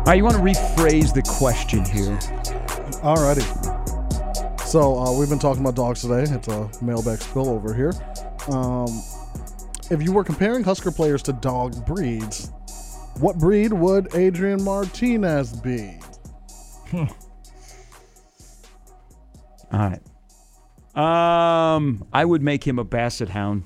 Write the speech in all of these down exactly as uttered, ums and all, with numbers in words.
right, you want to rephrase the question here. Alrighty. So uh, we've been talking about dogs today. It's a mailbag spill over here. Um, if you were comparing Husker players to dog breeds, what breed would Adrian Martinez be? All right. Um, I would make him a basset hound.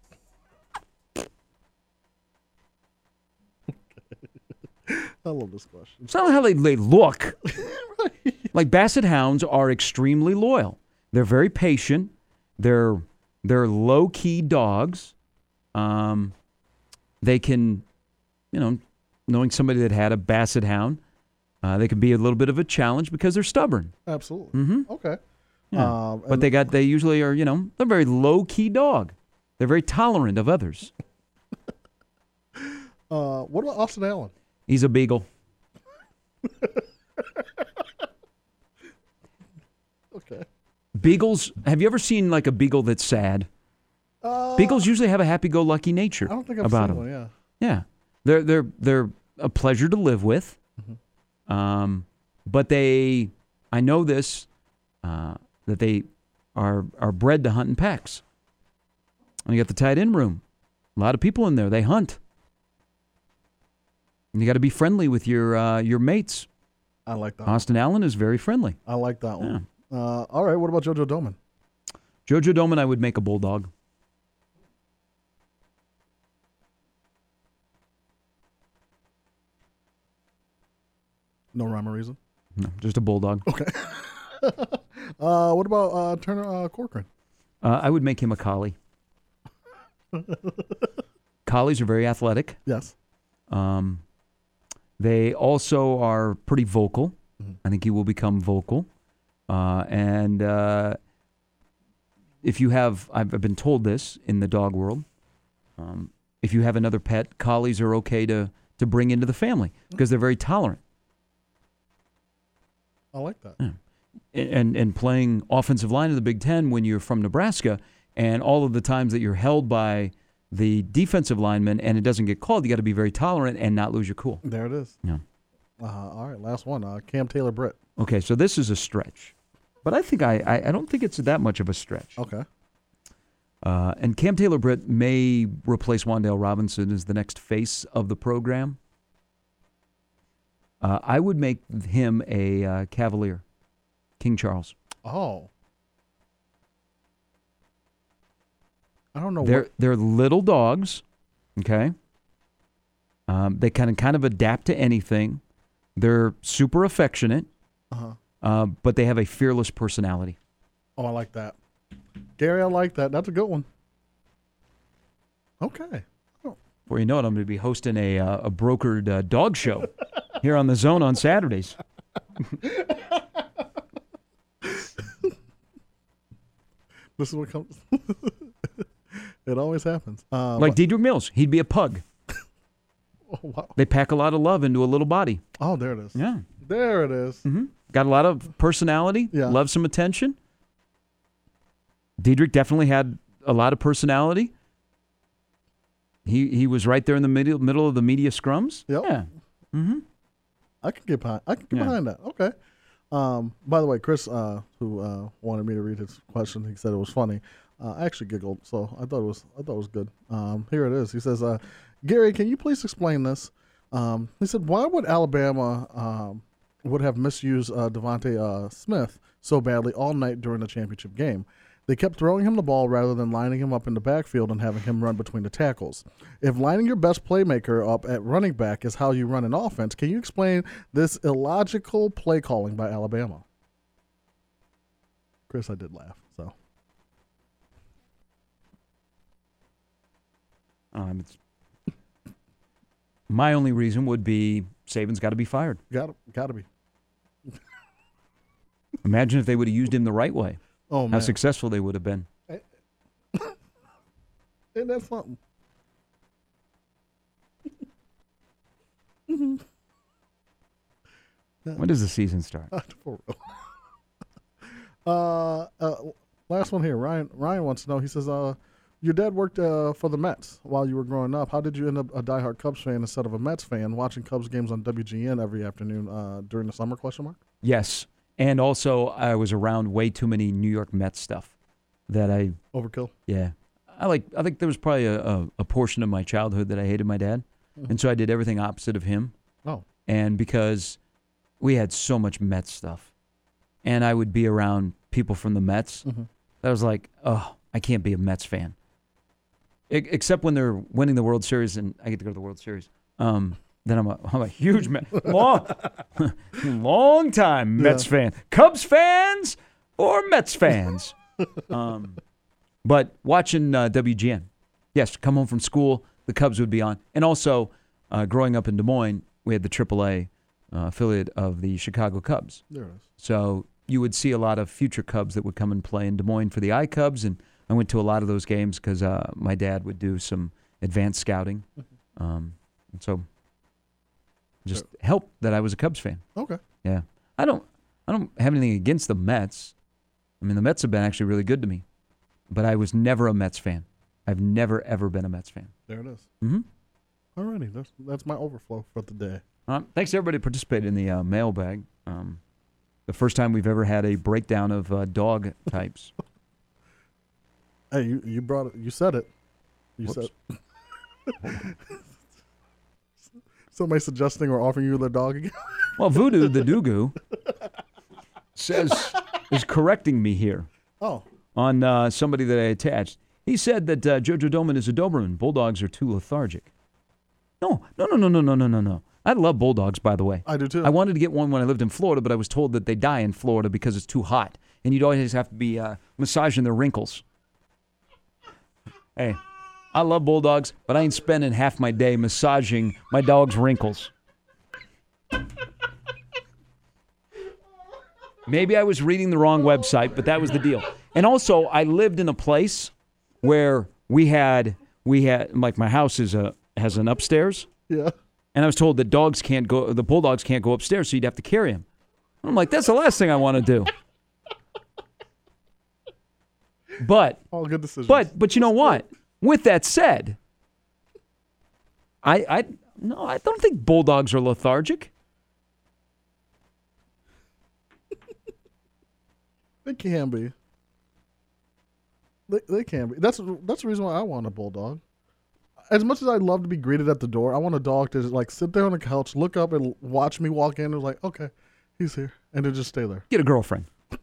I love this question. It's not how they, they look. Right. Like basset hounds are extremely loyal. They're very patient. They're they're low key dogs. Um, they can, you know, knowing somebody that had a basset hound, uh, they can be a little bit of a challenge because they're stubborn. Absolutely. Mm-hmm. Okay. Yeah. Um, but they got they usually are, you know, they're a very low key dog. They're very tolerant of others. uh, what about Austin Allen? He's a beagle. Okay. Beagles, have you ever seen like a beagle that's sad? Uh, Beagles usually have a happy-go-lucky nature I don't think I've about seen them. one, yeah. Yeah, they're they're they're a pleasure to live with. Mm-hmm. Um, but they, I know this, uh, that they are are bred to hunt in packs. And you got the tight end room, a lot of people in there. They hunt. And you got to be friendly with your uh, your mates. I like that. Austin Allen is very friendly. one. I like that one. Uh, all right. What about JoJo Doman? Jojo Doman, I would make a bulldog. No rhyme or reason. No, just a bulldog. Okay. uh, what about uh, Turner uh, Corcoran? Uh, I would make him a collie. Collies are very athletic. Yes. Um, they also are pretty vocal. Mm-hmm. I think he will become vocal. Uh, and uh, if you have, I've, I've been told this in the dog world, um, if you have another pet, collies are okay to, to bring into the family because they're very tolerant. I like that. Yeah. And, and playing offensive line in the Big Ten when you're from Nebraska, and all of the times that you're held by the defensive lineman and it doesn't get called, you got to be very tolerant and not lose your cool. There it is. Yeah. Uh, all right, last one. Uh, Cam Taylor Britt. Okay, so this is a stretch, but I think I, I, I don't think it's that much of a stretch. Okay. Uh, and Cam Taylor Britt may replace Wan'Dale Robinson as the next face of the program. Uh, I would make him a uh, Cavalier, King Charles. Oh. I don't know. They're what... they're little dogs, okay. Um, they kind of kind of adapt to anything. They're super affectionate, Uh-huh. uh, but they have a fearless personality. Oh, I like that. Gary, I like that. That's a good one. Okay. Oh. Before you know it, I'm going to be hosting a uh, a brokered uh, dog show here on the Zone on Saturdays. This is what comes. It always happens. Uh, Like but- Dedrick Mills, he'd be a pug. oh, wow. They pack a lot of love into a little body. Oh, there it is. Yeah. There it is. Mm-hmm. Got a lot of personality. Yeah. Love some attention. Dedrick definitely had a lot of personality. He he was right there in the middle middle of the media scrums. Yep. Yeah. Mm-hmm. I can get behind. I can get Yeah. behind that. Okay. Um, by the way, Chris, uh, who uh, wanted me to read his question, he said it was funny. Uh, I actually giggled, so I thought it was I thought it was good. Um, here it is. He says, uh, "Gary, can you please explain this?" Um, he said, "Why would Alabama um, would have misused uh, Devontae uh, Smith so badly all night during the championship game? They kept throwing him the ball rather than lining him up in the backfield and having him run between the tackles. If lining your best playmaker up at running back is how you run an offense, can you explain this illogical play calling by Alabama?" Chris, I did laugh. So Um, it's, my only reason would be Saban's got to be fired. got got to be. Imagine if they would have used him the right way. Oh How man, successful they would have been. ain't that something? When does the season start? For real. uh, uh, last one here. Ryan Ryan wants to know. He says, uh, Your dad worked uh, for the Mets while you were growing up. How did you end up a diehard Cubs fan instead of a Mets fan, watching Cubs games on W G N every afternoon uh, during the summer? Question mark. Yes, and also I was around way too many New York Mets stuff that I Overkill. yeah I like. I think there was probably a, a, a portion of my childhood that I hated my dad, mm-hmm. and so I did everything opposite of him. Oh, and because we had so much Mets stuff, and I would be around people from the Mets, mm-hmm. I was like, oh, I can't be a Mets fan. Except when they're winning the World Series and I get to go to the World Series. Um, then I'm a, I'm a huge Met, long, long time Mets yeah. fan. Cubs fans or Mets fans. um, but watching uh, W G N, yes, come home from school, the Cubs would be on. And also, uh, growing up in Des Moines, we had the triple A uh, affiliate of the Chicago Cubs. There it is. So you would see a lot of future Cubs that would come and play in Des Moines for the I Cubs, and I went to a lot of those games because uh, my dad would do some advanced scouting. Um, and so just sure. helped that I was a Cubs fan. Okay. Yeah. I don't I don't have anything against the Mets. I mean, the Mets have been actually really good to me. But I was never a Mets fan. I've never, ever been a Mets fan. There it is. Mm-hmm. All righty. That's, that's my overflow for the day. Um, thanks to everybody who participated in the uh, mailbag. Um, the first time we've ever had a breakdown of uh, dog types. Hey, you, you brought it. You said it. You Whoops. said. Somebody suggesting or offering you their dog again? Well, Voodoo the Doogoo says is correcting me here. Oh. On uh, somebody that I attached. He said that uh, Jojo Doman is a Doberman. Bulldogs are too lethargic. No, no, no, no, no, no, no, no, no. I love bulldogs, by the way. I do too. I wanted to get one when I lived in Florida, but I was told that they die in Florida because it's too hot. And you'd always have to be uh, massaging their wrinkles. Hey, I love bulldogs, but I ain't spending half my day massaging my dog's wrinkles. Maybe I was reading the wrong website, but that was the deal. And also, I lived in a place where we had, we had, like my house is a has an upstairs. Yeah. And I was told that dogs can't go, the bulldogs can't go upstairs, so you'd have to carry them. I'm like, that's the last thing I want to do. But, all good decisions. But, but you know what? With that said, I, I, no, I don't think bulldogs are lethargic. They can be. They they can be. That's that's the reason why I want a bulldog. As much as I'd love to be greeted at the door, I want a dog to just like sit there on the couch, look up, and watch me walk in. And like, okay, he's here, and then just stay there. Get a girlfriend.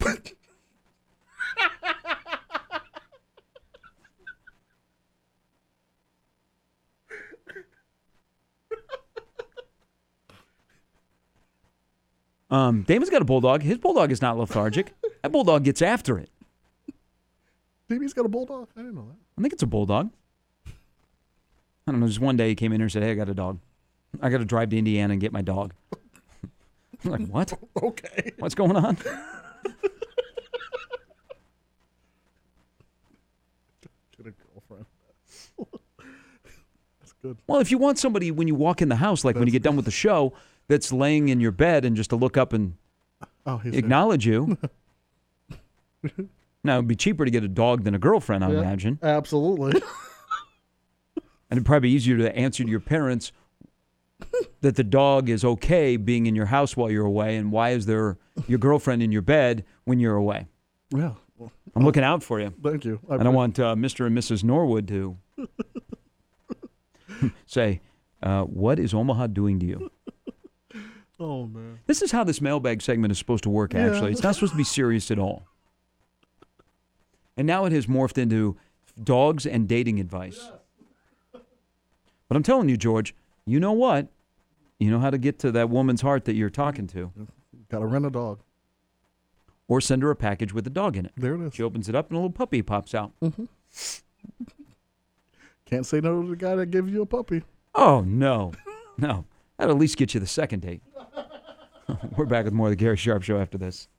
Um, Damon's got a bulldog. His bulldog is not lethargic. That bulldog gets after it. Damon's got a bulldog? I didn't know that. I think it's a bulldog. I don't know. Just one day he came in here and said, hey, I got a dog. I got to drive to Indiana and get my dog. I'm like, what? Okay. What's going on? Get a girlfriend. That's good. Well, if you want somebody when you walk in the house, like that's when you get done with the show, that's laying in your bed and just to look up and oh, acknowledge there. You. Now, it'd be cheaper to get a dog than a girlfriend, I yeah, imagine. Absolutely. And it'd probably be easier to answer to your parents that the dog is okay being in your house while you're away, and why is there your girlfriend in your bed when you're away? Yeah. Well, I'm looking out for you. Thank you. I, I don't want uh, Mister and Missus Norwood to say, uh, what is Omaha doing to you? Oh, man. This is how this mailbag segment is supposed to work, actually. Yeah. It's not supposed to be serious at all. And now it has morphed into dogs and dating advice. But I'm telling you, George, you know what? You know how to get to that woman's heart that you're talking to. Got to rent a dog. Or send her a package with a dog in it. There it is. She opens it up and a little puppy pops out. Mm-hmm. Can't say no to the guy that gives you a puppy. Oh, no. No. That'll at least get you the second date. We're back with more of the Gary Sharp Show after this.